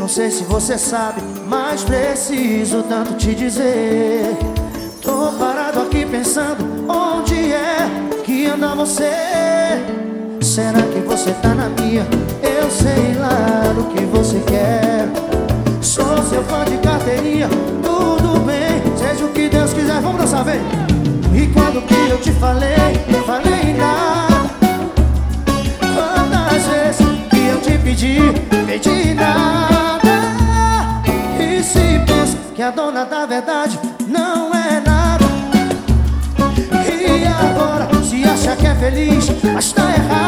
sei se você sabe, mas preciso tanto te dizer. Tô parado aqui pensando, onde é que anda você? Será que você tá na minha? Eu sei lá o que você quer. Sou seu fã de carteirinha, tudo bem, seja o que Deus quiser, vamos dançar, vem. E quando que eu te falei nada. Quantas vezes que eu te pedi nada. E se pensa que a dona da verdade não é nada. E agora se acha que é feliz, mas tá errado.